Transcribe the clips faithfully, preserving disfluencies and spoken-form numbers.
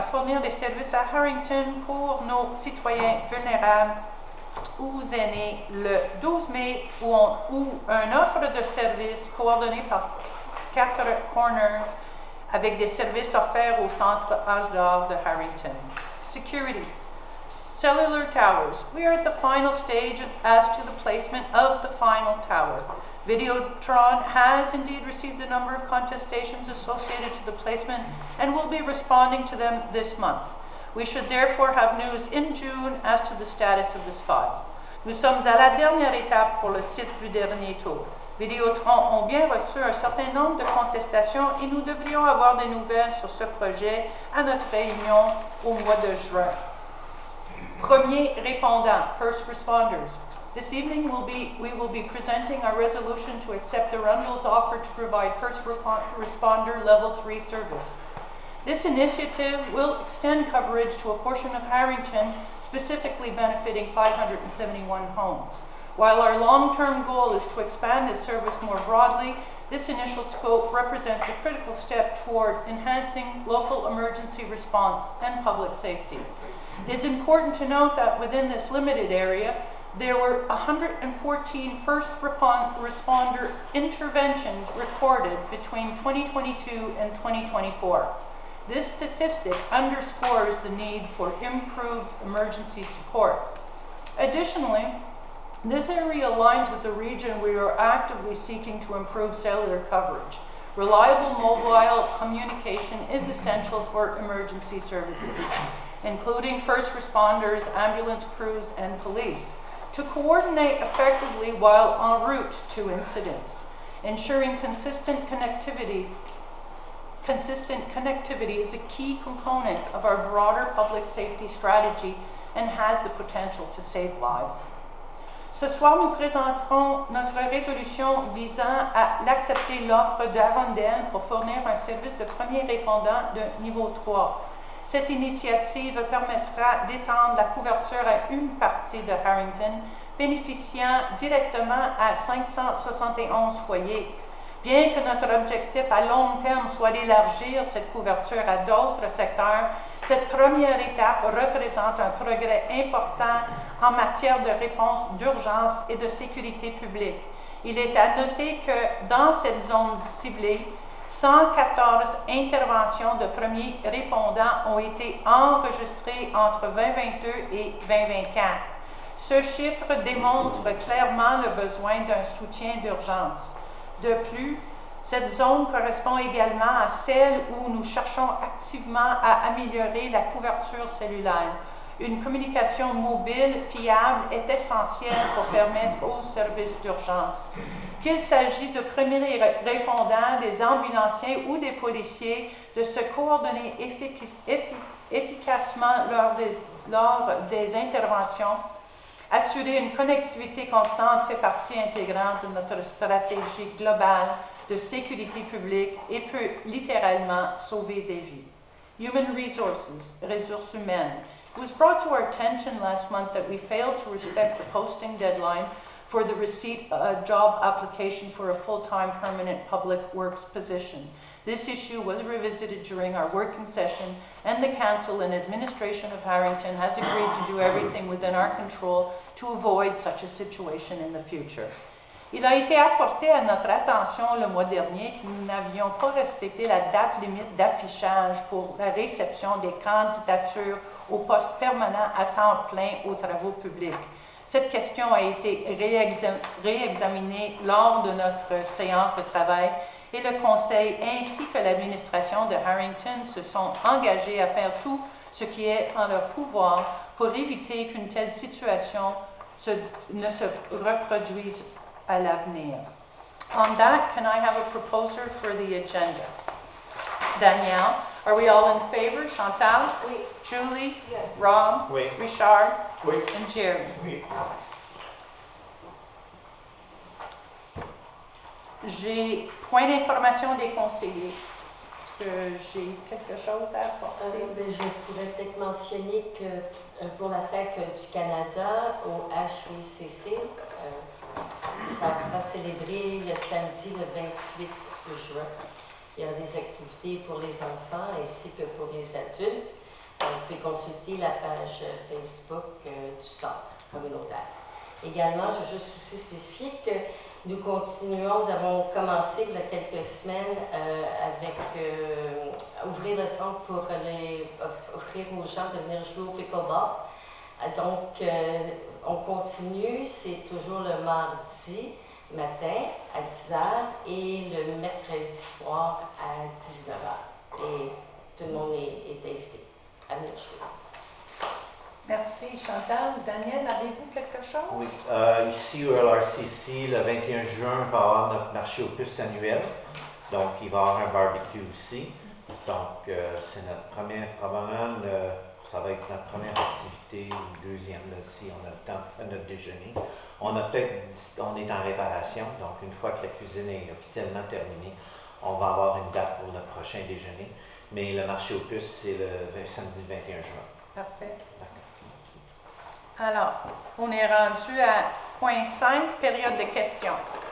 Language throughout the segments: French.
fournir des services à Harrington pour nos citoyens vulnérables ou aînés le douze mai, où, on, où une offre de services coordonnée par quatre corners avec des services offerts au centre Âge d'Or de Harrington. Security. Cellular towers. We are at the final stage as to the placement of the final tower. Videotron has indeed received a number of contestations associated to the placement and will be responding to them this month. We should therefore have news in June as to the status of this file. Nous sommes à la dernière étape pour le site du dernier tour. Vidéotron ont bien reçu un certain nombre de contestations et nous devrions avoir des nouvelles sur ce projet à notre réunion au mois de juin. Premier répondant, first responders. This evening we'll be, we will be presenting our resolution to accept the Rundle's offer to provide first responder level three service. This initiative will extend coverage to a portion of Harrington, specifically benefiting five hundred seventy-one homes. While our long-term goal is to expand this service more broadly, this initial scope represents a critical step toward enhancing local emergency response and public safety. It is important to note that within this limited area, there were one hundred fourteen first responder interventions recorded between twenty twenty-two and twenty twenty-four. This statistic underscores the need for improved emergency support. Additionally, this area aligns with the region we are actively seeking to improve cellular coverage. Reliable mobile communication is essential for emergency services, including first responders, ambulance crews, and police, to coordinate effectively while en route to incidents. Ensuring consistent connectivity Consistent connectivity is a key component of our broader public safety strategy and has the potential to save lives. Ce soir, nous présenterons notre résolution visant à l'accepter l'offre d'Arundel pour fournir un service de premier répondant de niveau trois. Cette initiative permettra d'étendre la couverture à une partie de Harrington, bénéficiant directement à cinq cent soixante et onze foyers. Bien que notre objectif à long terme soit d'élargir cette couverture à d'autres secteurs, cette première étape représente un progrès important en matière de réponse d'urgence et de sécurité publique. Il est à noter que dans cette zone ciblée, cent quatorze interventions de premiers répondants ont été enregistrées entre vingt vingt-deux et vingt vingt-quatre. Ce chiffre démontre clairement le besoin d'un soutien d'urgence. De plus, cette zone correspond également à celle où nous cherchons activement à améliorer la couverture cellulaire. Une communication mobile fiable est essentielle pour permettre aux services d'urgence. Qu'il s'agisse de premiers répondants, des ambulanciers ou des policiers, de se coordonner effic- effic- efficacement lors des, lors des interventions. Assurer une connectivité constante fait partie intégrante de notre stratégie globale de sécurité publique et peut littéralement sauver des vies. Human resources, ressources humaines. It was brought to our attention last month that we failed to respect the posting deadline for the receipt of a job application for a full-time permanent public works position. This issue was revisited during our working session, and the Council and Administration of Harrington has agreed to do everything within our control to avoid such a situation in the future. Il a été apporté à notre attention le mois dernier que nous n'avions pas respecté la date limite d'affichage pour la réception des candidatures au poste permanent à temps plein aux travaux publics. Cette question a été réexam- réexaminée lors de notre séance de travail et le Conseil ainsi que l'administration de Harrington se sont engagés à faire tout ce qui est en leur pouvoir pour éviter qu'une telle situation se, ne se reproduise à l'avenir. On that, can I have a proposer for the agenda? Danielle, are we all in favor? Chantal? Oui. Julie? Yes. Rob? Oui. Richard? Oui. And Jerry? Oui. J'ai point d'information des conseillers. Est-ce que j'ai quelque chose à apporter? Euh, ben, je pourrais peut-être mentionner que euh, pour la fête du Canada au H V C C, euh, ça sera célébré le samedi le vingt-huit juin. Il y aura des activités pour les enfants ainsi que pour les adultes. pouvez consulter la page Facebook euh, du centre communautaire. Également, je veux juste aussi spécifier que nous continuons, nous avons commencé il y a quelques semaines euh, avec euh, ouvrir le centre pour les, offrir aux gens de venir jouer au pickleball. Donc, euh, on continue, c'est toujours le mardi matin à dix heures et le mercredi soir à dix-neuf heures. Et tout le monde est, est invité à venir jouer. Merci Chantal. Daniel, avez-vous quelque chose? Oui. Euh, ici au L R C C, le vingt et un juin, on va avoir notre marché aux puces annuel. Donc, il va y avoir un barbecue aussi. Donc, euh, c'est notre première, probablement, le, ça va être notre première activité, ou deuxième, là, si on a le temps de faire notre déjeuner. On a peut-être, on est en réparation, donc une fois que la cuisine est officiellement terminée, on va avoir une date pour notre prochain déjeuner. Mais le marché aux puces, c'est le samedi vingt et un juin. Parfait. Alors, on est rendu à point cinq, période de questions.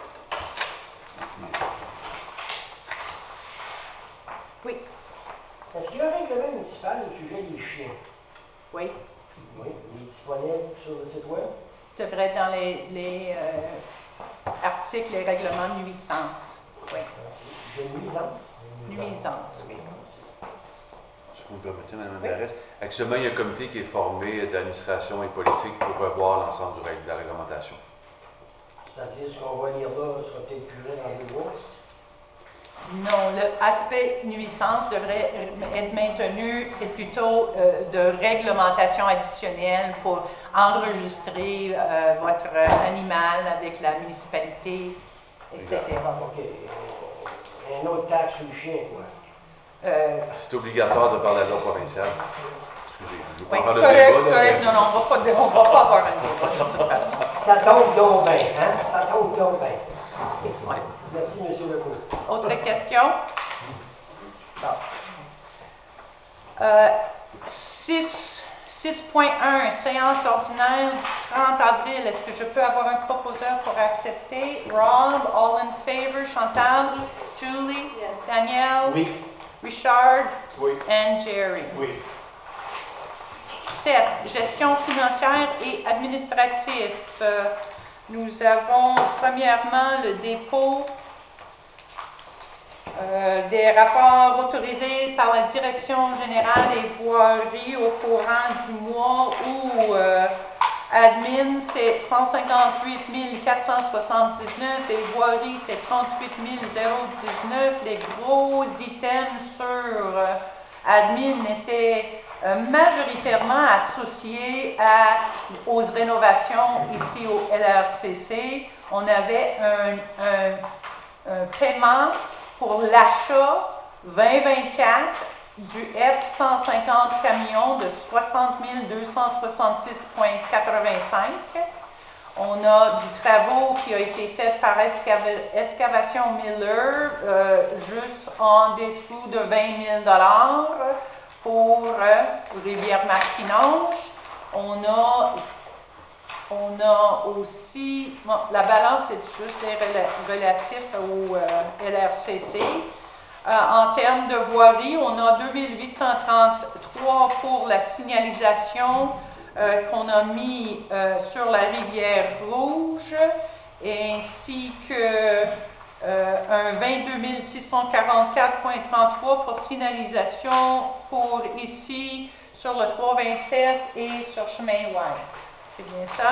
Oui. Est-ce qu'il y a un règlement municipal au sujet des chiens? Oui. Oui. Il est disponible sur le site web? Ça devrait être dans les, les euh, articles et règlements de nuisance. Oui. De nuisance? Nuisance, oui. Si vous me permettez, Mme Oui. Mairesse. Actuellement, il y a un comité qui est formé d'administration et politique pour revoir l'ensemble du règle- de la réglementation. C'est-à-dire, ce qu'on va lire là sera peut-être plus dans les mois? Non, l'aspect nuisance devrait être maintenu. C'est plutôt euh, de réglementation additionnelle pour enregistrer euh, votre animal avec la municipalité, et cetera. OK. Euh, Un autre taxe sur le chien, quoi. Euh, C'est obligatoire de par la loi provinciale. Excusez, je ne veux oui, pas faire de correct, débat. là, correct. mais- Non, non, on va pas, on va pas avoir un débat de toute façon. Ça tombe donc bien, hein? Ça tombe donc bien. Ouais. Merci, M. Legault. Autre question? Bon. Euh, six point un, séance ordinaire du trente avril. Est-ce que je peux avoir un proposeur pour accepter? Rob, all in favor? Chantal? Julie? Danielle? Oui. Richard? Oui. And Jerry? Oui. sept. Gestion financière et administrative. Euh, nous avons premièrement le dépôt euh, des rapports autorisés par la Direction générale des voiries au courant du mois où euh, admin c'est cent cinquante-huit mille quatre cent soixante-dix-neuf et voiries c'est trente-huit mille dix-neuf. Les gros items sur euh, admin étaient euh, majoritairement associés à, aux rénovations ici au L R C C. On avait un, un, un paiement pour l'achat vingt vingt-quatre du F cent cinquante camions de soixante mille deux cent soixante-six virgule quatre-vingt-cinq. On a du travaux qui a été fait par Excava- Excavation Miller, euh, juste en dessous de vingt mille dollars pour euh, Rivière-Masquinonge. On a, on a aussi, bon, la balance est juste relatif au euh, L R C C. Euh, en termes de voirie, on a deux mille huit cent trente-trois pour la signalisation euh, qu'on a mis euh, sur la rivière Rouge, ainsi que euh, un vingt-deux mille six cent quarante-quatre virgule trente-trois pour signalisation pour ici sur le trois cent vingt-sept et sur Chemin White. C'est bien ça?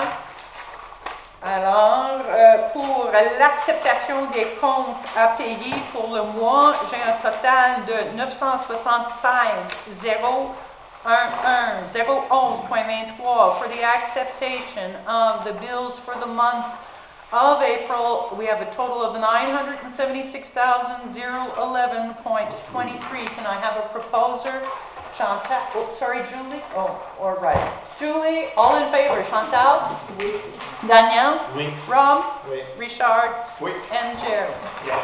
Alors, euh, pour l'acceptation des comptes à payer pour le mois, j'ai un total de neuf cent soixante-seize mille onze virgule vingt-trois. For the acceptation of the bills for the month of April, we have a total of nine hundred seventy-six thousand eleven point two three. Can I have a proposer? Chantal, oh, sorry, Julie? Oh, all right. Julie, all in favor? Chantal? Oui. Danielle? Oui. Rob? Oui. Richard? Oui. And Jerry? Yeah.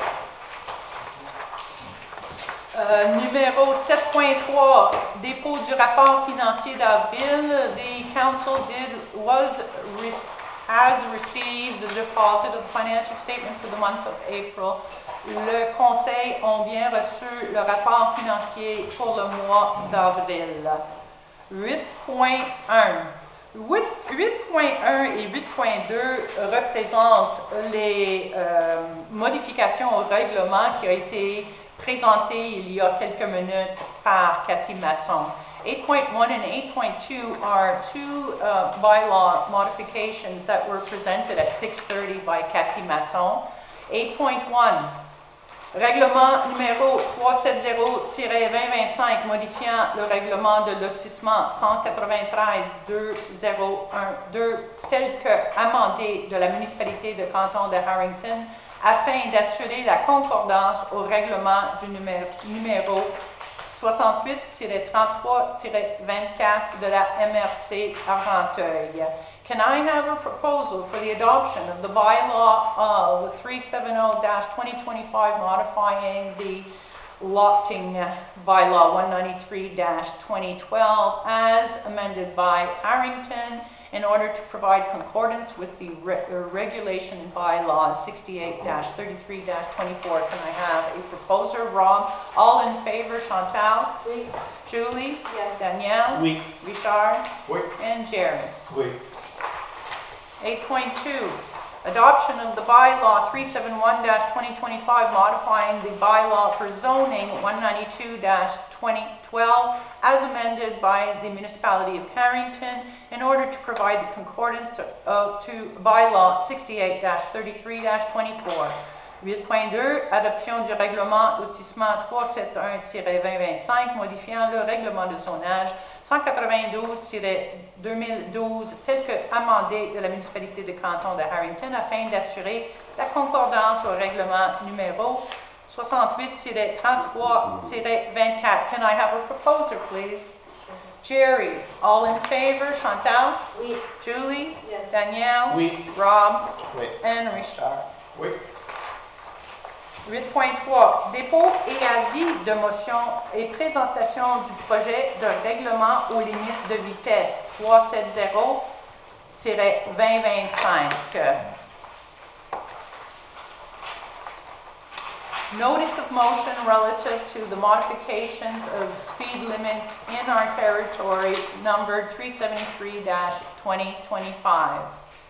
Euh, numéro sept point trois, dépôt du rapport financier d'avril. The council did, was, has received the deposit of the financial statement for the month of April. Le conseil ont bien reçu le rapport financier pour le mois d'avril. huit point un. huit point un et huit point deux représentent les euh, modifications au règlement qui a été présenté il y a quelques minutes par Cathy Masson. eight point one and eight point two are two uh, bylaw modifications that were presented at six thirty by Cathy Masson. eight point one, règlement numéro trois cent soixante vingt vingt-cinq modifiant le règlement de lotissement cent quatre-vingt-treize deux zéro un deux tel que amendé de la municipalité de canton de Harrington afin d'assurer la concordance au règlement du numéro, numéro soixante-huit trente-trois vingt-quatre de la M R C Argenteuil. Can I have a proposal for the adoption of the bylaw of three seventy dash twenty twenty-five modifying the lotting bylaw one ninety-three dash twenty twelve as amended by Harrington in order to provide concordance with the re regulation bylaw sixty-eight dash thirty-three dash twenty-four. Can I have a proposer? Rob? All in favor? Chantal? Oui. Julie? Yes. Danielle? Oui. Richard? Oui. And Jerry? Oui. eight point two, adoption of the bylaw three seventy-one dash twenty twenty-five modifying the bylaw for zoning one ninety-two dash twenty twelve as amended by the municipality of Harrington in order to provide the concordance to, uh, to bylaw sixty-eight dash thirty-three dash twenty-four. eight point two, adoption du règlement lotissement trois cent soixante-et-un vingt vingt-cinq modifiant le règlement de zonage cent quatre-vingt-douze deux mille douze tel que amendé de la municipalité de canton de Harrington afin d'assurer la concordance au règlement numéro soixante-huit trente-trois vingt-quatre. Can I have a proposer, please? Jerry, all in favor? Chantal? Oui. Julie? Yes. Danielle? Oui. Rob? Oui. And Richard? Oui. huit point trois, dépôt et avis de motion et présentation du projet de règlement aux limites de vitesse trois cent soixante vingt vingt-cinq. Notice of motion relative to the modifications of speed limits in our territory numbered three seventy-three dash twenty twenty-five.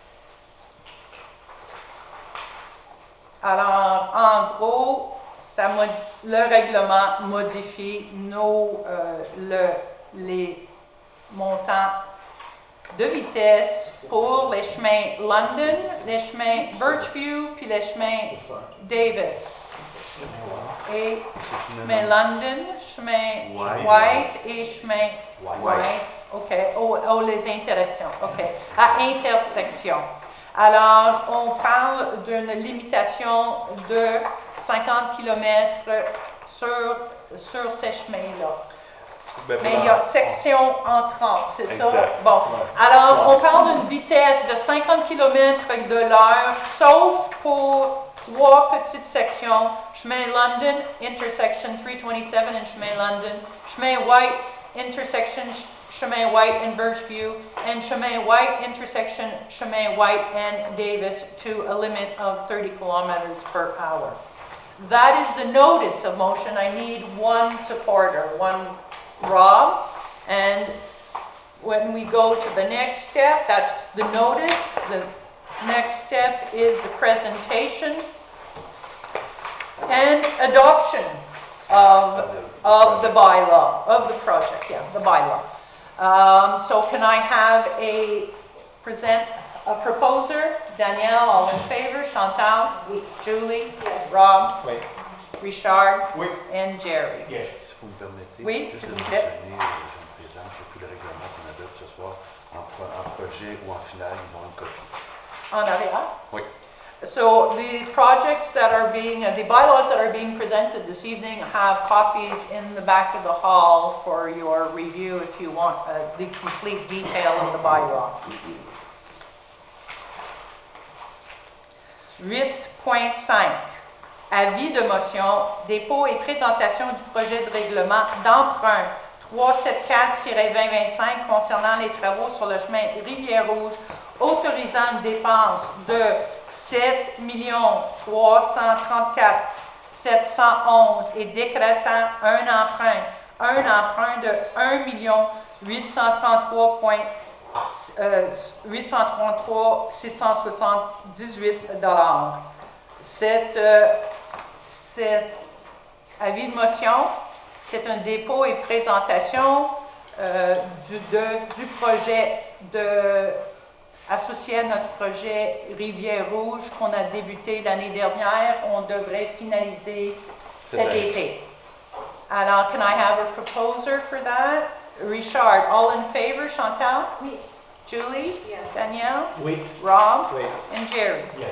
Alors, en gros, ça le règlement modifie nos, euh, le, les montants de vitesse pour les chemins London, les chemins Birchview, puis les chemins Davis. Et chemin London, chemin White. White et chemin White. White. OK. Oh, oh, les intersections. OK. À intersection. Alors, on parle d'une limitation de cinquante kilomètres sur, sur ces chemins-là. Ben, Mais il y a section entrante, c'est ça? Exact. Bon. Alors, on parle d'une vitesse de cinquante kilomètres de l'heure, sauf pour trois petites sections. Chemin London, intersection three twenty-seven and chemin London. Chemin White, intersection chemin White and Birchview, and chemin White, intersection chemin White and Davis to a limit of thirty kilometers per hour. That is the notice of motion. I need one supporter, one Rob, and when we go to the next step, that's the notice. The next step is the presentation and adoption of, of the bylaw, of the project, yeah, the bylaw. Um, so can I have a present, a proposer? Danielle, all in favor? Chantal? Oui. Julie? Yes. Rob? Oui. Richard? Oui. And Jerry? Yes. Si vous me permettez, Oui, juste s'il de vous plaît. mentionner, euh, je me présente que tous les règlements qu'on adopte ce soir, en, pro en projet ou en finale, ils vont une copie. En arrière? Oui. So the projects that are being, uh, the bylaws that are being presented this evening have copies in the back of the hall for your review if you want uh, the complete detail of the bylaw. huit point cinq. Avis de motion, dépôt et présentation du projet de règlement d'emprunt trois cent soixante-quatre vingt vingt-cinq concernant les travaux sur le chemin Rivière-Rouge, autorisant une dépense de sept millions trois cent trente-quatre mille sept cent onze et décrétant un emprunt, un emprunt de un million huit cent trente-trois six cent soixante-dix-huit dollars. Cet, euh, cet avis de motion, c'est un dépôt et présentation euh, du, de, du projet de, associé à notre projet Rivière-Rouge qu'on a débuté l'année dernière. On devrait finaliser cet été. Alors, can I have a proposer for that? Richard, all in favor? Chantal? Oui. Julie? Yes. Danielle? Oui. Rob? Oui. And Jerry? Yeah.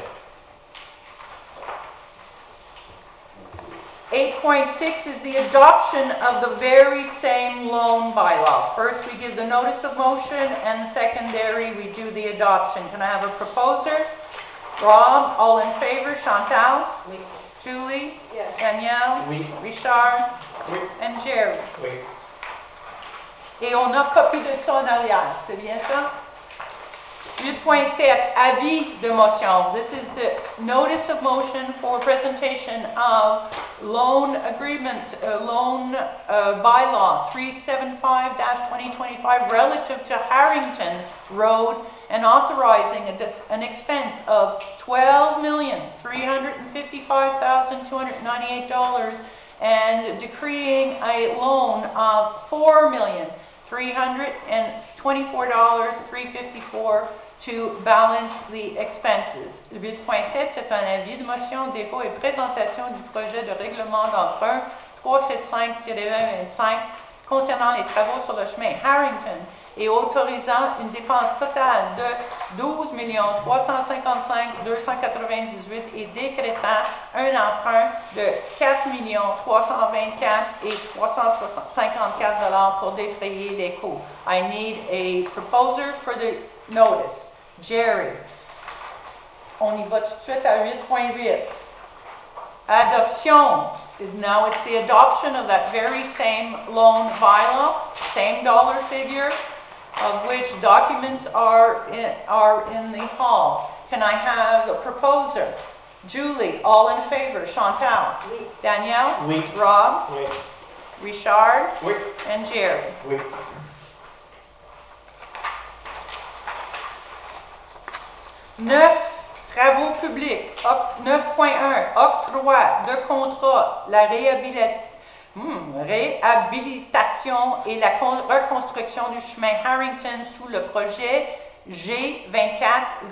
eight point six is the adoption of the very same loan bylaw. First, we give the notice of motion, and secondary, we do the adoption. Can I have a proposer? Rob, all in favor? Chantal? Oui. Julie? Yes. Danielle? Oui. Richard? Oui. And Jerry? Oui. Et on a copie de ça en arrière, c'est bien ça? huit point sept, avis de motion. This is the notice of motion for presentation of loan agreement, uh, loan uh, bylaw three seventy-five dash twenty twenty-five relative to Harrington Road and authorizing a dis- an expense of twelve million three hundred fifty-five thousand two hundred ninety-eight dollars and decreeing a loan of four million three hundred twenty-four thousand three hundred fifty-four dollars to balance the expenses. huit point sept, c'est un avis de motion, dépôt et présentation du projet de règlement d'emprunt trois cent soixante-cinq vingt vingt-cinq concernant les travaux sur le chemin Harrington et autorisant une dépense totale de douze millions trois cent cinquante-cinq mille deux cent quatre-vingt-dix-huit et décrétant un emprunt de quatre millions trois cent vingt-quatre mille trois cent cinquante-quatre dollars pour défrayer les coûts. I need a proposer for the notice. Jerry. On y va tout de suite à huit point huit. Adoption. Now it's the adoption of that very same loan bylaw, same dollar figure, of which documents are in, are in the hall. Can I have a proposer? Julie, all in favor. Chantal? Oui. Danielle? Oui. Rob? Oui. Richard? Oui. And Jerry? Oui. neuf. Travaux publics. neuf point un. Octroi de contrat. La réhabilitation. Hmm, réhabilitation et la con- reconstruction du chemin Harrington sous le projet G vingt-quatre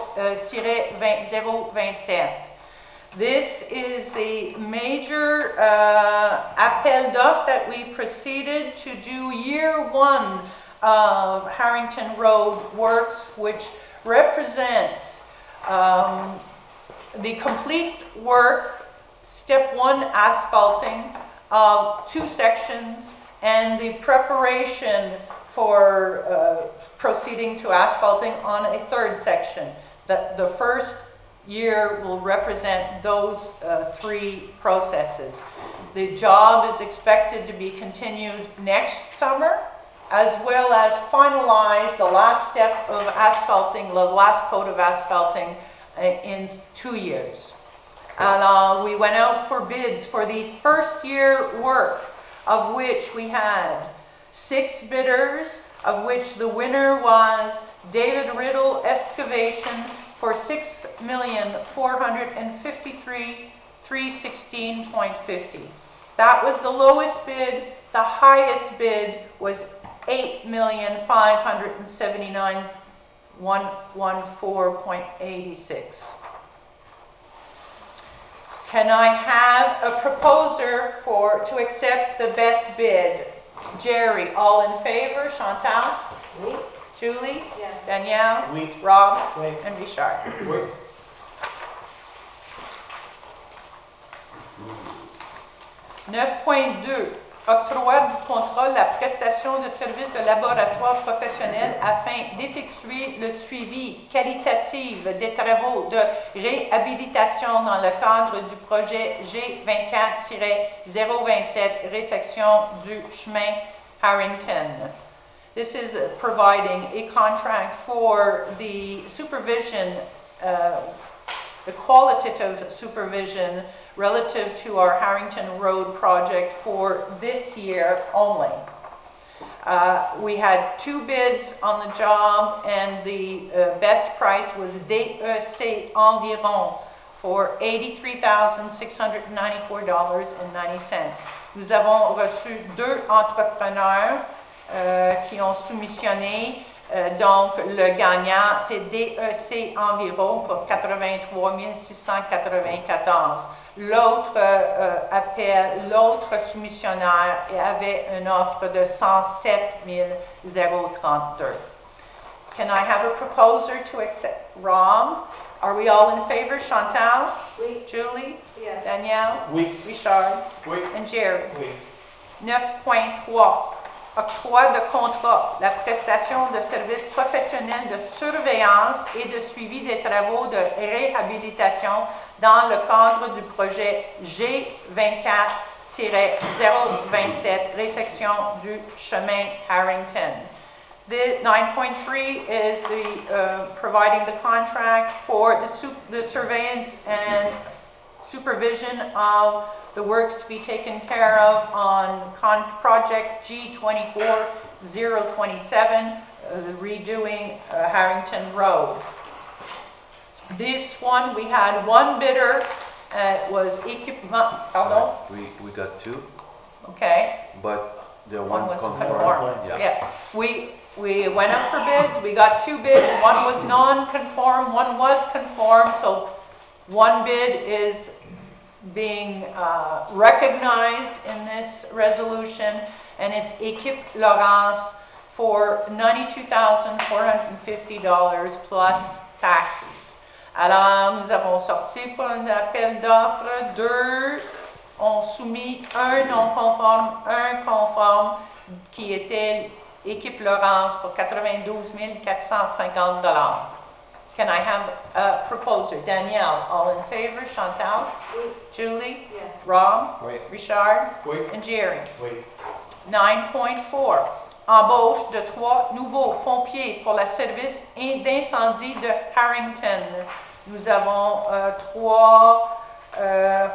zéro vingt-sept. This is the major uh, appel d'offres that we proceeded to do year one of Harrington Road works, which represents um, the complete work, step one asphalting of two sections and the preparation for uh, proceeding to asphalting on a third section. The, the first year will represent those uh, three processes. The job is expected to be continued next summer, as well as finalize the last step of asphalting, the last coat of asphalting uh, in two years. Alors, we went out for bids for the first year work, of which we had six bidders, of which the winner was David Riddle Excavation for six million four hundred fifty-three thousand three hundred sixteen dollars and fifty cents. That was the lowest bid. The highest bid was eight million five hundred seventy-nine thousand one hundred fourteen dollars and eighty-six cents. Can I have a proposer for to accept the best bid? Jerry, all in favor? Chantal? Oui. Julie? Yes. Danielle? Oui. Rob? Oui. And Richard? Oui. neuf point deux. Octroi du contrat de la prestation de services de laboratoire professionnel afin d'effectuer le suivi qualitatif des travaux de réhabilitation dans le cadre du projet G vingt-quatre zéro vingt-sept, réfection du chemin Harrington. This is providing a contract for the supervision, uh, the qualitative supervision relative to our Harrington Road project for this year only. Uh, we had two bids on the job, and the uh, best price was D E C Environ for eighty-three thousand six hundred ninety-four dollars and ninety cents. Nous avons reçu deux entrepreneurs euh, qui ont soumissionné. Euh, donc, le gagnant, c'est D E C Environ pour quatre-vingt-trois mille six cent quatre-vingt-quatorze. L'autre euh, appel, l'autre soumissionnaire avait une offre de cent sept mille trente-deux. Can I have a proposer to accept? Rom, are we all in favor? Chantal? Oui. Julie? Yes. Danielle? Oui. Richard? Oui. And Jerry? Oui. neuf point trois. Octroi de contrat, la prestation de services professionnels de surveillance et de suivi des travaux de réhabilitation dans le cadre du projet G vingt-quatre zéro vingt-sept, réfection du chemin Harrington. The nine point three is the uh, providing the contract for the, su the surveillance and supervision of the works to be taken care of on con project G twenty-four zero twenty-seven, uh, redoing uh, Harrington Road. This one, we had one bidder, uh, was Equipment, pardon? We, we got two, Okay, but the one one was confirmed. conform. Yeah. Yeah, we, we went up for bids, we got two bids, one was non-conform, one was conform, so one bid is being uh, recognized in this resolution, and it's Equipe Laurence for ninety-two thousand four hundred fifty dollars plus taxes. Alors, nous avons sorti pour un appel d'offres, deux ont soumis un non conforme, un conforme, qui était Équipe Laurence pour quatre-vingt-douze mille quatre cent cinquante dollars. Can I have a proposer? Danielle, all in favor? Chantal? Oui. Julie? Yes. Rob? Oui. Richard? Oui. And Jerry? Oui. nine point four. Embauche de trois nouveaux pompiers pour le service d'incendie de Harrington. Nous avons euh, trois euh,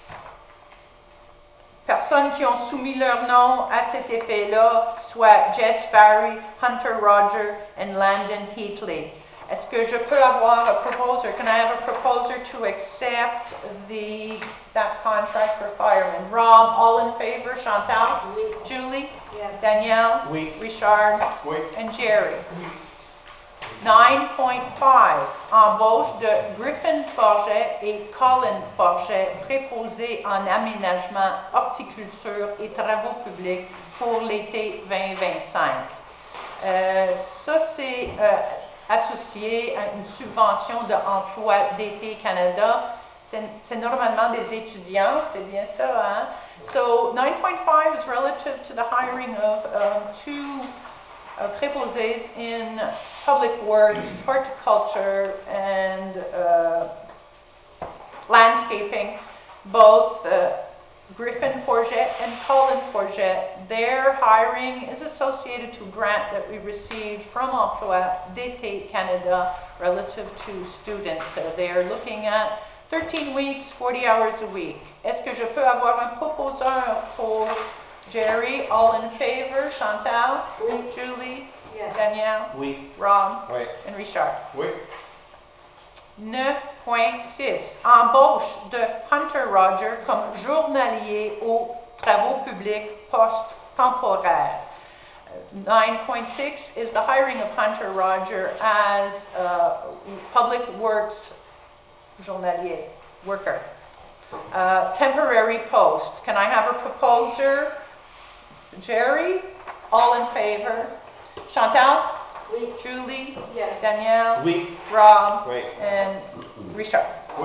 personnes qui ont soumis leur nom à cet effet-là, soit Jess Farry, Hunter Roger and Landon Heatley. Est-ce que je peux avoir a proposer? Can I have a proposer to accept the that contract for firemen? Rob, all in favor? Chantal? Oui. Julie? Yes. Danielle? Oui. Richard? Oui. And Jerry? nine point five. Embauche de Griffin Forget et Colin Forget, préposés en aménagement, horticulture et travaux publics pour l'été vingt vingt-cinq. Euh, ça, c'est euh, associé à une subvention d'emploi d'été Canada. C'est normalement des étudiants, c'est bien ça, hein? So nine point five is relative to the hiring of um, two uh, préposés in public works, horticulture, and uh, landscaping, both uh, Griffin Forget and Colin Forget. Their hiring is associated to a grant that we received from Emploi d'été Canada relative to students. Uh, they're looking at thirteen weeks, forty hours a week. Est-ce que je peux avoir un proposeur pour Jerry? All in favor? Chantal? Oui. Julie? Yes. Danielle? Oui. Ron? Oui. And Richard? Oui. neuf point six. Embauche de Hunter Roger comme journalier aux travaux publics post-temporaires. nine point six is the hiring of Hunter Roger as a public works journalier worker. Uh, temporary post. Can I have a proposer? Jerry? All in favor? Chantal? Oui. Julie? Yes. Danielle? Oui. Rob? Oui. And Richard? Oui.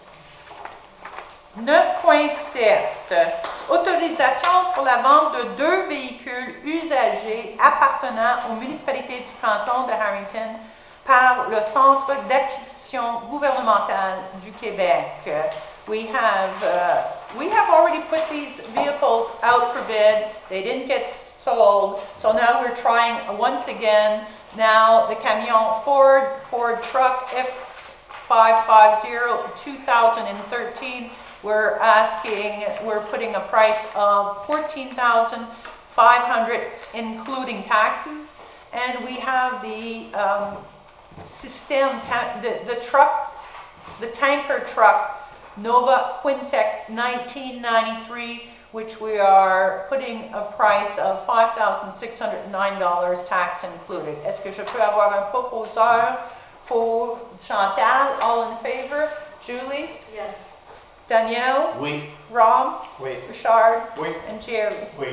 neuf point sept. Autorisation pour la vente de deux véhicules usagés appartenant aux municipalités du canton de Harrington par le Centre d'acquisition gouvernementale du Québec. We have, uh, we have already put these vehicles out for bid. They didn't get sold, so now we're trying once again. Now the camion Ford, Ford truck F five fifty two thousand thirteen, we're asking, we're putting a price of fourteen thousand five hundred including taxes. And we have the um, system, the, the truck, the tanker truck, Nova Quintec nineteen ninety-three, which we are putting a price of five thousand six hundred nine dollars, tax included. Est-ce que je peux avoir un proposeur pour Chantal? All in favor? Julie? Yes. Danielle? Oui. Rob? Oui. Richard? Oui. And Jerry? Oui.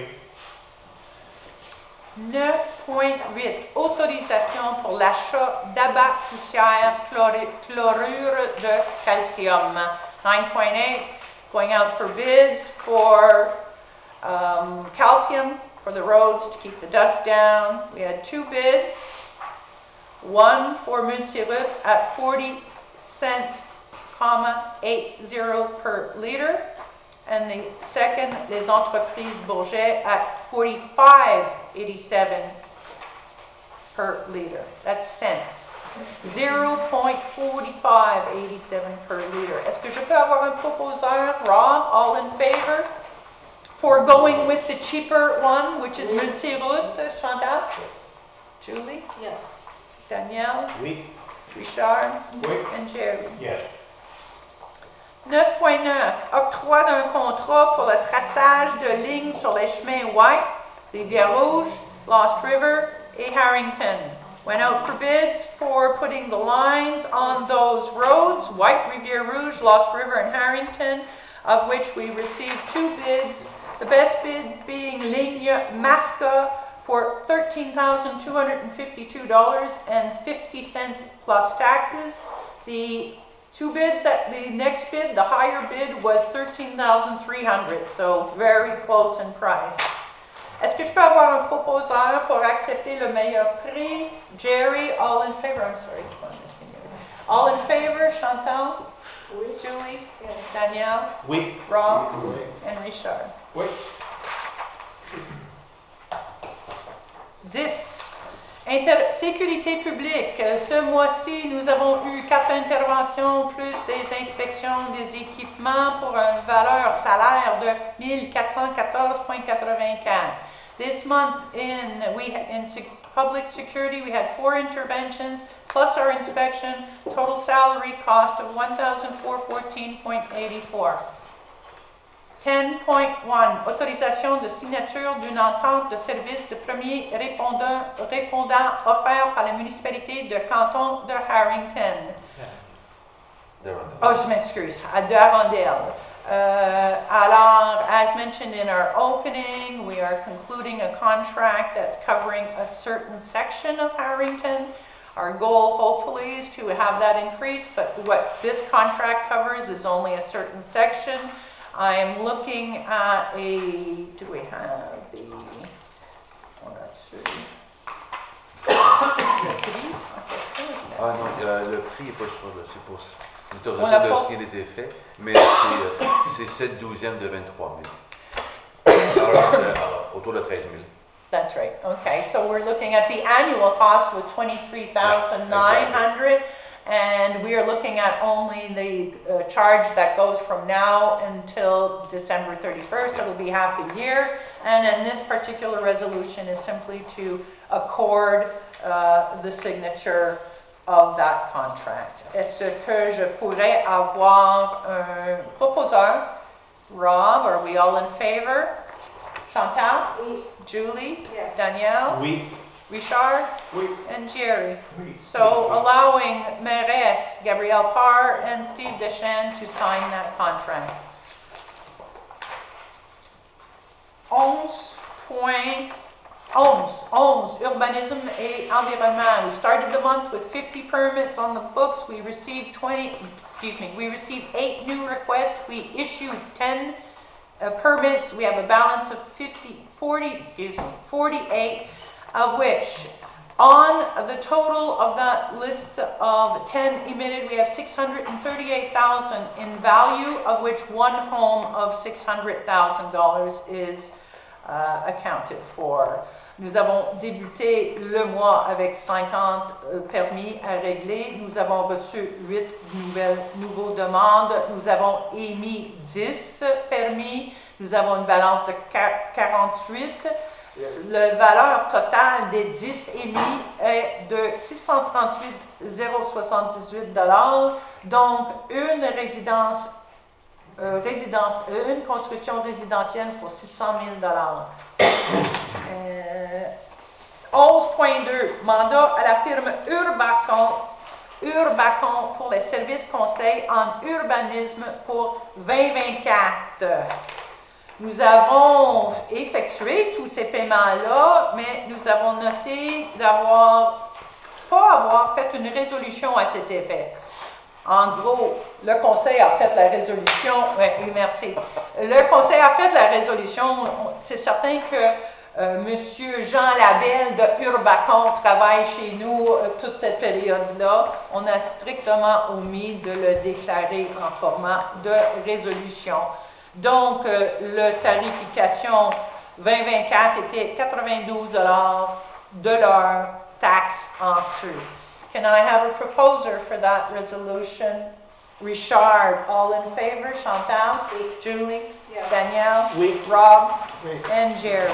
neuf point huit. Autorisation pour l'achat d'abat poussière chlori- chlorure de calcium. nine point eight. Going out for bids for um, calcium for the roads to keep the dust down. We had two bids. One for Multiroute at forty cents, eighty per liter. And the second, Les Entreprises Bourget at forty-five eighty-seven per liter. That's cents. zero point four five eight seven per liter. Est-ce que je peux avoir un proposeur? Rob, all in favor? For going with the cheaper one, which is Multiroute, Chantal? Julie? Yes. Danielle? Oui. Richard? Oui. And Jerry? Yes. neuf point neuf. Octroi d'un contrat pour le traçage de lignes sur les chemins White, Rivière-Rouge, Lost River et Harrington. Went out for bids for putting the lines on those roads, White, Rivière-Rouge, Lost River, and Harrington, of which we received two bids. The best bid being Ligne Masca for thirteen thousand two hundred fifty-two dollars and fifty cents plus taxes. The two bids, that the next bid, the higher bid, was thirteen thousand three hundred dollars, so very close in price. Est-ce que je peux avoir un proposeur pour accepter le meilleur prix? Jerry, all in favor? I'm sorry, I'm missing it. All in favor? Chantal? Oui. Julie? Yes. Danielle? Oui. Rob? Oui. And Richard? Oui. dix. Inter- sécurité publique. Ce mois-ci, nous avons eu quatre interventions, plus des inspections des équipements pour une valeur salaire de mille quatre cent quatorze virgule quatre-vingt-quatre. This month in we in sec- public security, we had four interventions plus our inspection. Total salary cost of one thousand four hundred fourteen dollars and eighty-four cents. ten point one. Autorisation de signature d'une entente de service de premier répondant, répondant offert par la municipalité de canton de Harrington. Oh, je m'excuse, à de Arundel. Uh, alors, as mentioned in our opening, we are concluding a contract that's covering a certain section of Harrington. Our goal, hopefully, is to have that increase, but what this contract covers is only a certain section. I am looking at a, do we have the, oh, let's see. Ah non, euh, le prix n'est pas sur le, c'est pour On l'autorisation l'a de pas. signer des effets, mais c'est, euh, c'est sept douzièmes de vingt-trois mille. Alors, euh, alors, autour de treize mille. That's right. Okay, so we're looking at the annual cost with twenty-three thousand nine hundred, and we are looking at only the uh, charge that goes from now until December thirty-first. It'll be half a year, and then this particular resolution is simply to accord uh, the signature of that contract. Est-ce que je pourrais avoir un proposeur? Rob, are we all in favor? Chantal? Oui. Julie? Yes. Danielle? Oui. Richard? Oui. And Jerry. Oui. So allowing Mairesse Gabrielle Parr and Steve Deschênes to sign that contract. onze point eleven. Urbanism et environnement. We started the month with fifty permits on the books. We received twenty, excuse me, we received eight new requests. We issued ten uh, permits. We have a balance of fifty, forty, excuse me, forty-eight, of which on the total of that list of ten emitted, we have six hundred thirty-eight thousand in value, of which one home of six hundred thousand dollars is uh, accounted for. Nous avons débuté le mois avec cinquante euh, permis à régler. Nous avons reçu huit nouvelles, nouveaux demandes. Nous avons émis dix permis. Nous avons une balance de quarante-huit. la valeur totale des dix émis est de six cent trente-huit mille soixante-dix-huit dollars, donc une résidence, euh, résidence euh, une construction résidentielle pour six cent mille dollars. Euh, onze point deux, mandat à la firme Urbacon, Urbacon pour les services conseils en urbanisme pour vingt vingt-quatre. Nous avons effectué tous ces paiements-là, mais nous avons noté d'avoir pas avoir fait une résolution à cet effet. En gros, le conseil a fait la résolution. Oui, merci. Le conseil a fait la résolution. C'est certain que euh, M. Jean Labelle de Urbacon travaille chez nous euh, toute cette période-là. On a strictement omis de le déclarer en format de résolution. Donc, euh, la tarification vingt vingt-quatre était quatre-vingt-douze dollars de l'heure, taxe en su. Can I have a proposer for that resolution? Richard, all in favor? Chantal? Oui. Julie? Yes. Danielle? Oui. Rob? Oui. And Jerry.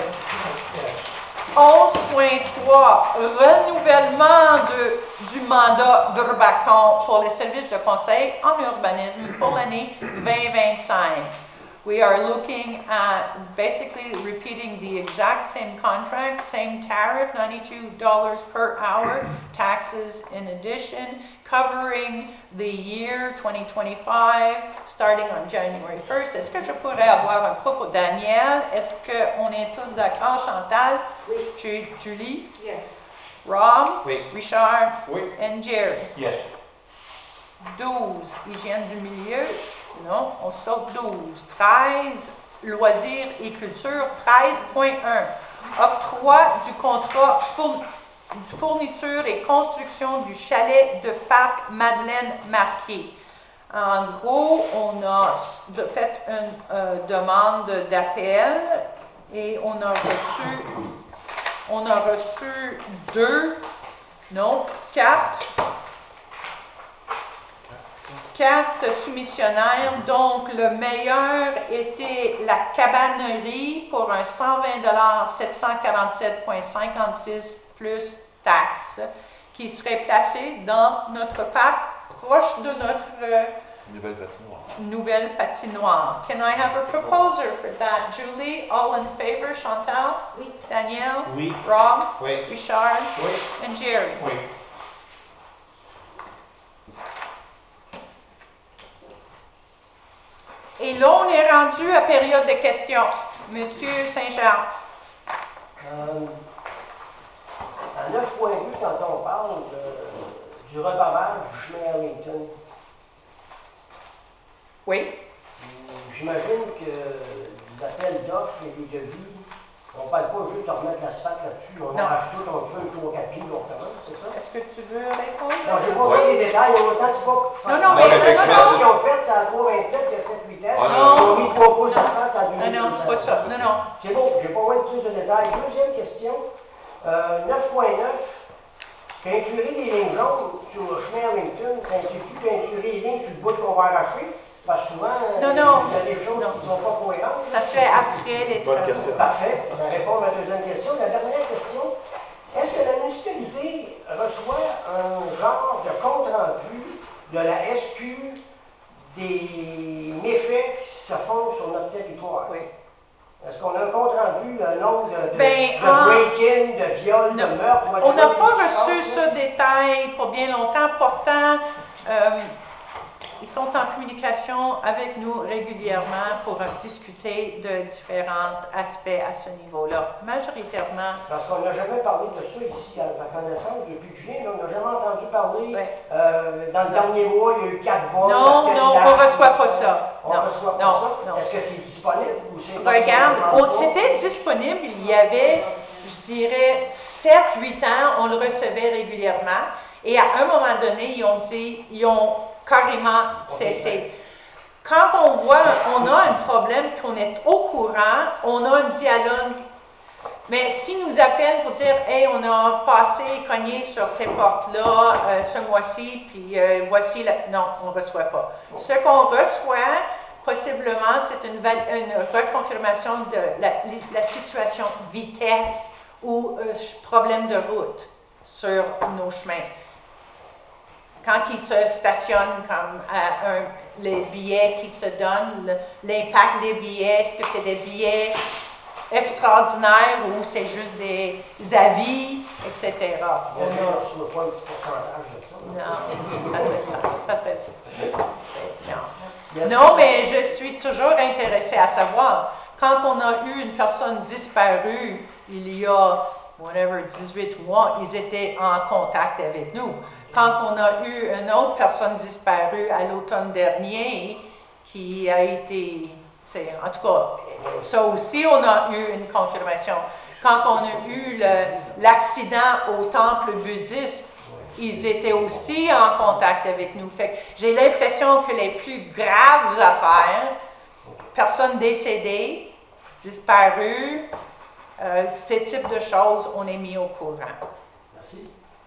onze point trois, renouvellement de, du mandat d'Urbacon pour les services de conseil en urbanisme pour l'année vingt vingt-cinq. We are looking at basically repeating the exact same contract, same tariff, ninety-two dollars per hour, taxes in addition, covering the year twenty twenty-five, starting on January first. Est-ce que je pourrais avoir un coup pour Daniel? Est-ce qu'on est tous d'accord, Chantal? Oui. Ju- Julie? Yes. Rob? Oui. Richard? Oui. And Jerry? Yes. douze, hygiène du milieu. Non, on saute douze. treize, loisirs et culture. treize point un, octroi du contrat fourn- fourniture et construction du chalet de parc Madeleine Marquet. En gros, on a de- fait une euh, demande d'appel et on a reçu, on a reçu deux, non, quatre. Quatre soumissionnaires, donc le meilleur était la cabanerie pour un cent vingt dollars sept cent quarante-sept virgule cinquante-six plus taxes, qui serait placé dans notre parc proche de notre euh, Nouvelle patinoire. nouvelle patinoire. Can I have a proposer for that? Julie, all in favor? Chantal? Oui. Danielle? Oui. Rob? Oui. Richard? Oui. And Jerry? Oui. Et là, on est rendu à période de questions. Monsieur Saint-Charles. Euh, à neuf point deux, quand on parle de- du repavage du chemin Arlington, Oui. j'imagine que l'appel d'offres et des devis, on ne parle pas juste de remettre l'asphalte là-dessus, on Non. arrache tout, on creuse trois quatre pieds, on recommence, c'est ça? Est-ce que tu veux répondre? Non, je n'ai pas Ouais. vu les détails, on autant c'est pas. Non, non, Non, mais mais ça, effectivement, non, Ce non, qu'ils ont fait, c'est à trois vingt-sept, il y a sept huit ans. Ah, Ils non, ont mis trois pouces d'asphalte, ça a duré. non, non, c'est pas ça. Non, non. C'est bon, j'ai pas moins de plus de détails. Deuxième question, euh, neuf point neuf, peinturer des lignes jaunes sur le chemin Arlington, ça inclut-tu peinturer les lignes sur le bout qu'on va arracher? Parce que souvent, Non, non. il y a des choses Non. qui ne sont pas cohérentes. Ça se fait après les Bonne travaux. question. Parfait, ça répond à ma deuxième question. La dernière question, est-ce que la municipalité reçoit un genre de compte-rendu de la S Q des méfaits qui se font sur notre territoire? Oui. Est-ce qu'on a un compte-rendu, le nombre de, de, Ben, de en- break-in, de viols, Non. de meurtres? On n'a whatever, pas qu'est-ce qui reçu se ce passe, là? détail pour bien longtemps. Pourtant, euh, ils sont en communication avec nous régulièrement pour euh, discuter de différents aspects à ce niveau-là. Majoritairement, Parce qu'on n'a jamais parlé de ça ici à ma connaissance depuis que je viens. Là, on n'a jamais entendu parler. Ouais. euh, dans le dernier mois, il y a eu quatre vols. Non, à telle non, date, on ne reçoit tout pas ça. On ne Non, reçoit pas non, ça. non. Est-ce que c'est disponible ou c'est regarde, pas- on- c'était disponible, il y avait, je dirais, sept huit ans, on le recevait régulièrement. Et à un moment donné, ils ont dit, ils ont carrément cessé. Quand on voit, on a un problème, qu'on est au courant, on a un dialogue. Mais s'ils nous appellent pour dire, hey, on a passé, cogné sur ces portes-là euh, ce mois-ci, puis euh, voici la. Non, on ne reçoit pas. Ce qu'on reçoit, possiblement, c'est une, val- une reconfirmation de la, la situation vitesse ou euh, problème de route sur nos chemins. Quand ils se stationnent comme à un, les billets qui se donnent, le- l'impact des billets, est-ce que c'est des billets extraordinaires ou c'est juste des avis, et cetera. On On a- ne reçoit pas un petit pourcentage de ça. non, ça serait plate. Ça serait non. Yes. Non, mais je suis toujours intéressée à savoir, quand on a eu une personne disparue il y a, whatever, dix-huit mois, ils étaient en contact avec nous. Quand on a eu une autre personne disparue à l'automne dernier, qui a été, c'est, en tout cas, ça aussi, on a eu une confirmation. Quand on a eu le- l'accident au temple bouddhiste, ils étaient aussi en contact avec nous. Fait que j'ai l'impression que les plus graves affaires, personnes décédées, disparues, euh, ces types de choses, on est mis au courant. Merci.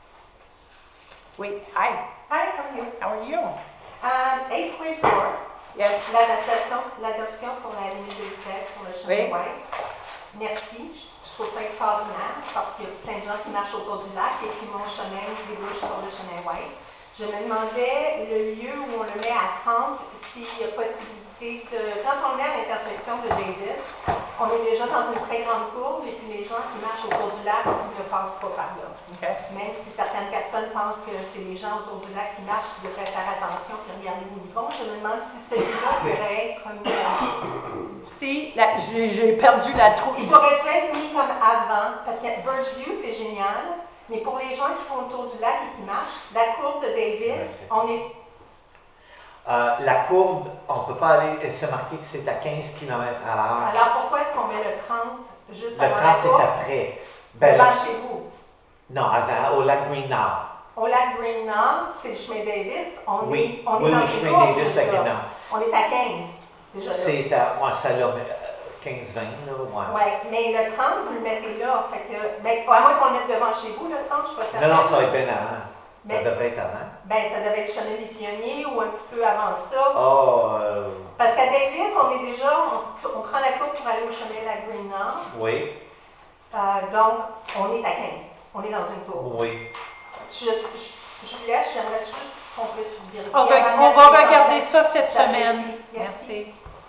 Oui, hi, Hi, how are you? how are you? Um, eight point four, Yes, l'adaptation, l'adoption pour la ligne de vitesse sur le chemin Oui. White. Merci, je, je trouve ça extraordinaire parce qu'il y a plein de gens qui marchent autour du lac et puis mon chemin débouche sur le chemin White. Je me demandais le lieu où on le met à trente, s'il y a possibilité de... Quand on est à l'intersection de Davis, on est déjà dans une très grande courbe et puis les gens qui marchent autour du lac ne passent pas par là. OK. Même si certaines personnes pensent que c'est les gens autour du lac qui marchent qui devraient faire attention et regarder où ils vont, je me demande si celui-là pourrait être mis à... Si, la- j'ai j'ai perdu la troupe. Il pourrait être mis comme avant, parce que Birchview, c'est génial, mais pour les gens qui sont autour du lac et qui marchent, la courbe de Ouais, Davis, c'est ça. on est... Euh, la courbe, on ne peut pas aller, c'est marqué que c'est à quinze kilomètres à l'heure. Alors pourquoi est-ce qu'on met le trente juste Le avant trente, la c'est courbe? après. Ben, Devant chez vous. non, avant, au lac Green Nord. Au lac Green Nord, c'est le chemin Davis, on Oui, est, on oui, est dans le une chemin courbe, Davis, déjà. à Green Nord. On est à quinze, déjà là. C'est à, ouais, ça là, quinze vingt, là, ouais. Oui, mais le trente, vous le mettez là. Fait que, ben, à moins qu'on le mette devant chez vous, le trente, je ne suis pas certaine. Non, non, ça va être bien avant. Ça Mais- devrait être avant. Ben, ça devait être chemin des pionniers ou un petit peu avant ça. Oh, euh, Parce qu'à Davis, on est déjà, on, se- on prend la coupe pour aller au chemin de la Green Nord. oui, Euh, donc, on est à quinze. On est dans une courbe. oui. Je, je, je vous laisse, j'aimerais juste qu'on puisse vérifier. On va, avant de on mettre va les regarder cent sept. ça cette J'apprécie. semaine. Merci. Merci.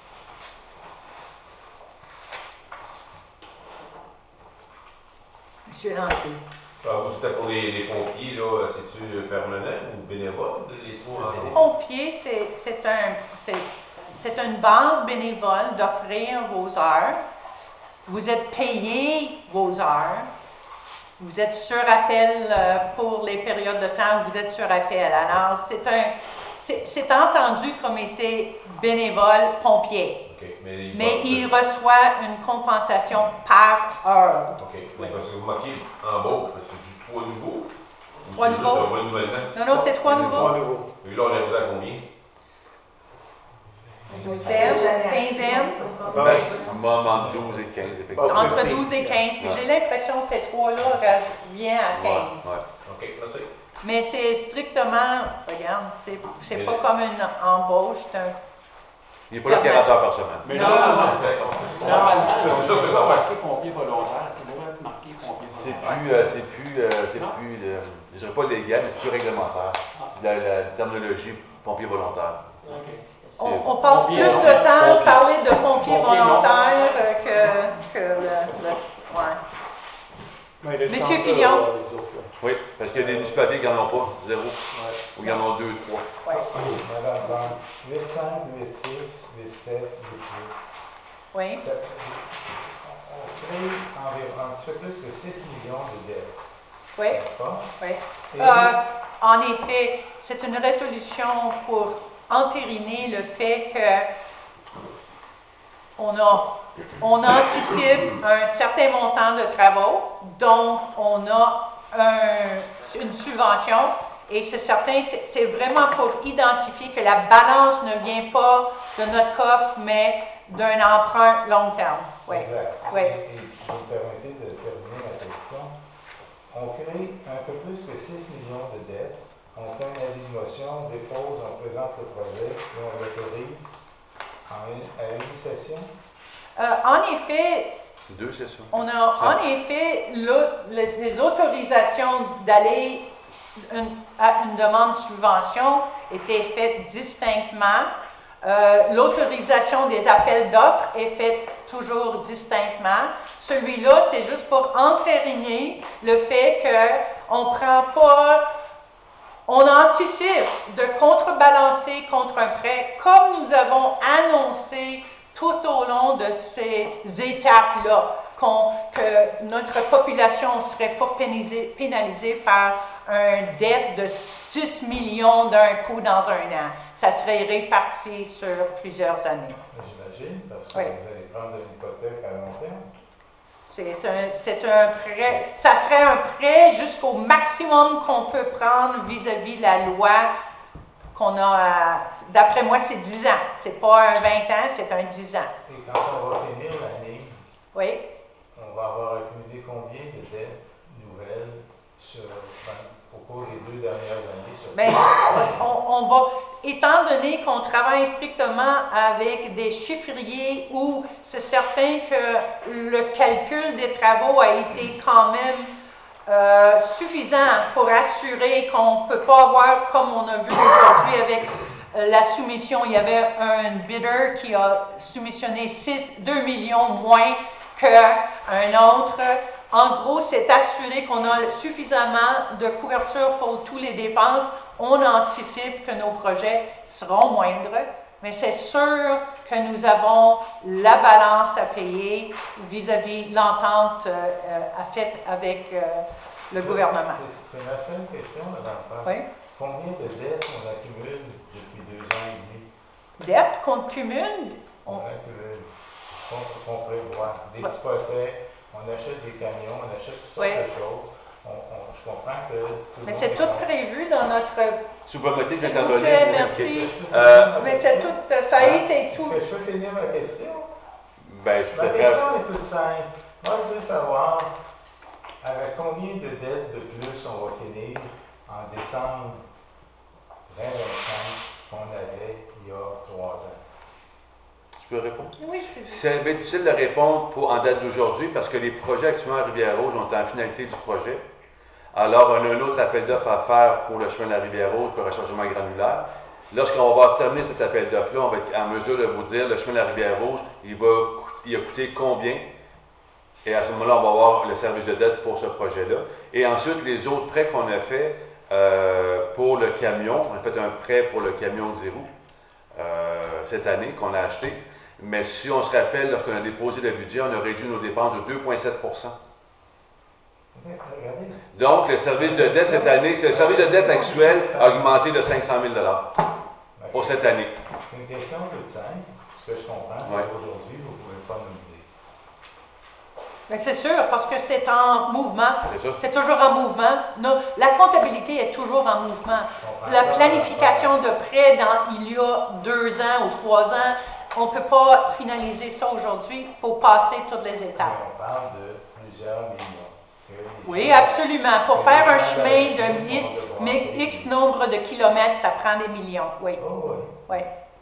Monsieur Landry. Alors, vous, c'était pour les, les pompiers, là, c'est-tu permanent ou bénévole, les trois en Pompier, c'est c'est un, c'est- c'est une base bénévole d'offrir vos heures. Vous êtes payé vos heures. Vous êtes sur appel euh, pour les périodes de temps où vous êtes sur appel. Alors, c'est un, c'est c'est entendu comme été bénévole pompier, OK, mais, mais il reçoit une compensation par heure. OK, mais parce que vous marquez embauche, c'est du trois nouveaux? Ou Trois c'est juste nouveaux. un renouvellement? Non, non, c'est trois nouveaux. nouveaux. Et là, on est rendu à combien? Douzaine, quinzaine, Maximum entre douze et quinze, effectivement. entre douze et quinze. Puis j'ai l'impression que ces trois-là reviennent à quinze. Ouais, ouais. OK, merci. Mais c'est strictement, regarde, c'est, c'est Mais- pas comme une embauche, c'est un... Il n'est pas là quarante heures par semaine. Mais Non, là, non, non, non. non. Normalement, C'est ça que je veux savoir. c'est pompier volontaire. Ça devrait être marqué pompier C'est volontaire. plus, euh, c'est plus, euh, c'est Non. plus, euh, je dirais pas légal, mais c'est plus réglementaire. La, la terminologie pompier volontaire. OK. On, on passe Pompier plus de volontaire. temps à Pompier. parler de pompiers Pompier volontaires euh, que, que le... le- ouais. Monsieur Fillon. Oui, parce qu'il y a des municipalités qui n'en ont pas, zéro. Ou il y en a deux, trois. Ouais. Madame Van, huit cinq, huit six, huit sept, huit huit. Oui. Ça- On on crée environ un petit peu plus que six millions de dettes, Oui. n'est-ce pas? Oui. Et Euh, en effet, c'est une résolution pour entériner le fait que on, a, on anticipe un certain montant de travaux, donc on a un- une subvention, et c'est certain, c'est c'est vraiment pour identifier que la balance ne vient pas de notre coffre, mais d'un emprunt long terme. Oui. Exact. Oui. Et si vous me permettez de terminer la question, on crée un peu plus que six millions de dettes, on fait un avis de motion, on dépose, on présente le projet et on l'autorise En une- à une session? Euh, en effet, Deux sessions. on a en effet le- le- les autorisations d'aller une- à une demande de subvention étaient faites distinctement. Euh, L'autorisation des appels d'offres est faite toujours distinctement. Celui-là, c'est juste pour entériner le fait qu'on ne prend pas, on anticipe de contrebalancer contre un prêt comme nous avons annoncé tout au long de ces étapes-là, qu'on- que notre population ne serait pas pénalisée, pénalisée par une dette de six millions d'un coup dans un an. Ça serait réparti sur plusieurs années. J'imagine, parce que Oui. vous allez prendre une hypothèque à long terme. C'est un, c'est un prêt, ça serait un prêt jusqu'au maximum qu'on peut prendre vis-à-vis de la loi qu'on a, à- d'après moi, c'est dix ans. C'est pas un vingt ans, c'est un dix ans. Et quand on va finir l'année, Oui? on va avoir accumulé combien de dettes nouvelles sur, enfin, au cours des deux dernières années? Sur Bien, on, on va, étant donné qu'on travaille strictement avec des chiffriers où c'est certain que le calcul des travaux a été quand même euh, suffisant pour assurer qu'on ne peut pas avoir, comme on a vu aujourd'hui avec euh, la soumission, il y avait un bidder qui a soumissionné deux millions moins qu'un autre. En gros, c'est assurer qu'on a suffisamment de couverture pour toutes les dépenses. On anticipe que nos projets seront moindres, mais c'est sûr que nous avons la balance à payer vis-à-vis de l'entente euh, euh, faite avec euh, le C'est- gouvernement. C'est c'est ma seule question, Madame Paz. Oui. Combien de dettes on accumule depuis deux ans et demi? Dette qu'on cumule, On on- accumule, qu'on qu'on prévoit, des hypothèques, on achète des camions, on achète toutes sortes Oui. de choses. On, on- je comprends que tout le mais monde c'est est tout en- prévu dans notre... Si vous permettez, S'il c'est vous donné. plaît, merci. Est-ce que je peux Euh, finir ma Mais c'est question? tout, ça a été tout. Est-ce que je peux finir ma question? Ben, je suis Ma tout à fait- question est toute simple. Moi, je veux savoir avec combien de dettes de plus on va finir en décembre vingt vingt-cinq qu'on avait il y a trois ans. Je peux répondre? Oui, c'est C'est bien difficile de répondre pour, en date d'aujourd'hui parce que les projets actuellement à Rivière-Rouge ont en finalité du projet. Alors, on a un autre appel d'offres à faire pour le chemin de la Rivière-Rouge pour le rechargement granulaire. Lorsqu'on va terminer cet appel d'offres-là, on va être en mesure de vous dire le chemin de la Rivière-Rouge, il, va, coût- il a coûté combien. Et à ce moment-là, on va avoir le service de dette pour ce projet-là. Et ensuite, les autres prêts qu'on a fait euh, pour le camion, on a fait un prêt pour le camion de roues euh, cette année qu'on a acheté. Mais si on se rappelle, lorsqu'on a déposé le budget, on a réduit nos dépenses de deux virgule sept pour cent. Regardez. Donc, le service de dette cette année, c'est le service de dette actuel a augmenté de cinq cent mille dollars pour cette année. C'est une question toute simple. Ce que je comprends, c'est Ouais. qu'aujourd'hui, vous ne pouvez pas nous le dire. Mais c'est sûr, parce que c'est en mouvement. C'est ça? C'est toujours en mouvement. Nos- la comptabilité est toujours en mouvement. Je comprends La ça, planification de prêt dans il y a deux ans ou trois ans, on ne peut pas finaliser ça aujourd'hui. Il faut passer toutes les Mais étapes. on parle de plusieurs millions. Que les Oui, gens- absolument. Pour que les faire un gens chemin d'habitude de vont mi- devoir mi- payer. X nombre de kilomètres, ça prend des millions. Oui, Oh oui. oui.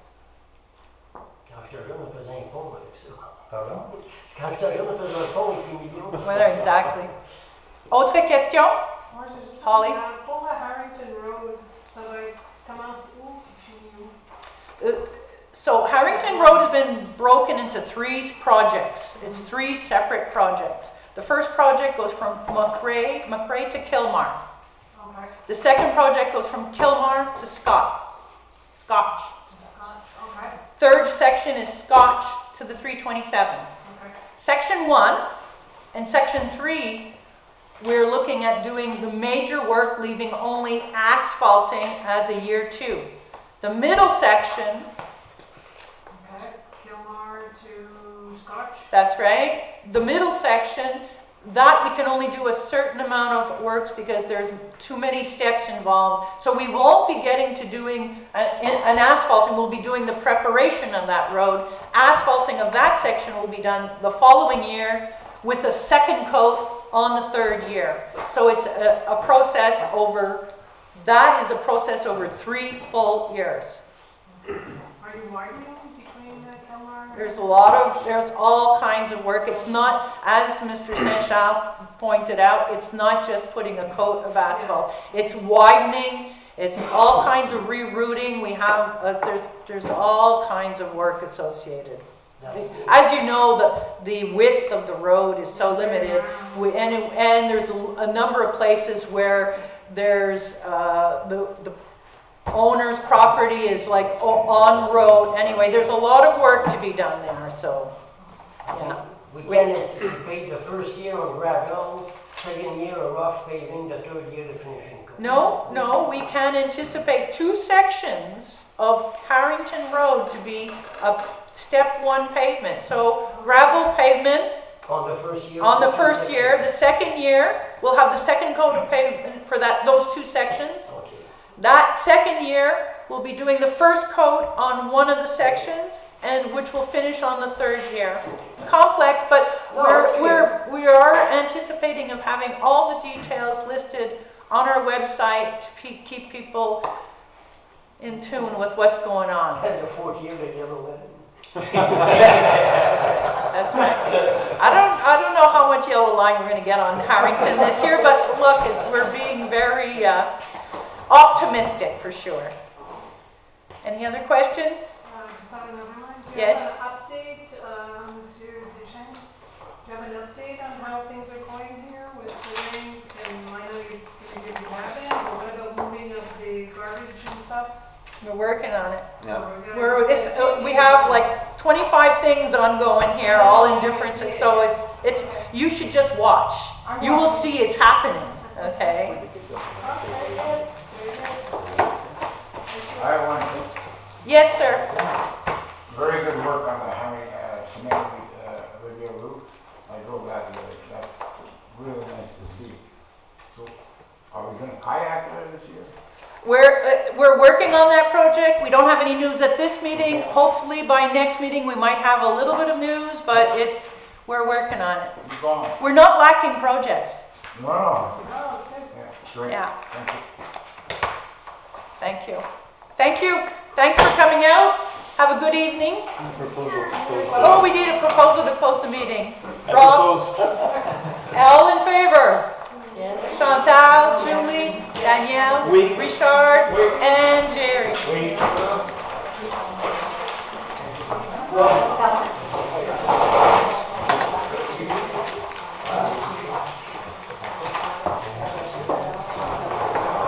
Quand j'étais jeune, on faisait un pont avec ça. Pardon? Quand j'étais jeune, on faisait un pont avec des millions. Voilà, exactly. Autre question? Moi, j'ai juste Holly? euh, pour la Harrington Road, ça va être commence où puis finit où? Uh, So Harrington Road has been broken into three projects. It's three separate projects. The first project goes from McRae, McRae to Kilmar. Okay. The second project goes from Kilmar to Scotch. Scotch. Scotch. Okay. Third section is Scotch to the three twenty-seven. Okay. Section one and section three, we're looking at doing the major work, leaving only asphalting as a year two. The middle section, Okay. Kilmar to Scotch. that's right, the middle section, that we can only do a certain amount of works because there's too many steps involved. So we won't be getting to doing a- an asphalting, we'll be doing the preparation of that road. Asphalting of that section will be done the following year with the second coat on the third year. So it's a, a process over, that is a process over three full years. Are you widening between the There's a lot of, there's all kinds of work. It's not, as Mister Saint Charles pointed out, it's not just putting a coat of asphalt. It's widening, it's all kinds of rerouting. We have, uh, there's, there's all kinds of work associated. As you know, the, the width of the road is so limited, we, and, it, and there's a, a number of places where there's uh, the, the owner's property is like on road. Anyway, there's a lot of work to be done there, so, yeah. We can anticipate the first year on gravel, second year a rough paving, the third year the finishing coat. No, no, we can anticipate two sections of Harrington Road to be a step one pavement. So gravel pavement On the first year? on the first year. The second year, we'll have the second coat of pavement for that, those two sections. Okay. That second year, we'll be doing the first coat on one of the sections, and which will finish on the third year. Complex, but we're, we're, we are anticipating of having all the details listed on our website to pe- keep people in tune with what's going on. And the fourth year, the yellow wedding. That's right. I don't, I don't know how much yellow line we're going to get on Harrington this year, but look, it's, we're being very uh, optimistic for sure. Any other questions? Uh, just on another one. Do you Yes. have an update, uh, Monsieur Deschamps? Do you have an update on how things are going here with the rain? And I know you, you did have it, but what about moving of the garbage and stuff? We're working on it. Yeah. Or we got- We're, it's, uh, we have like twenty-five things ongoing here, all in different, so it's, it's, you should just watch. You will see it's happening, okay? I want to, Yes, sir. very good work on the Henry, uh, Cement, uh, Riviera route. I drove that the other day. That's really nice to see. So, are we gonna kayak there this year? We're, uh, we're working on that project. We don't have any news at this meeting. Hopefully by next meeting, we might have a little bit of news, but it's, we're working on it. You going? We're not lacking projects. No, no. Oh, it's good. Yeah, great. Yeah. Thank you. Thank you. Thank you. Thanks for coming out. Have a good evening. Oh, we need a proposal to close the meeting. Rob? All in favor? Yes. Chantal, Julie, Danielle, Oui. Richard, and Jerry. Well,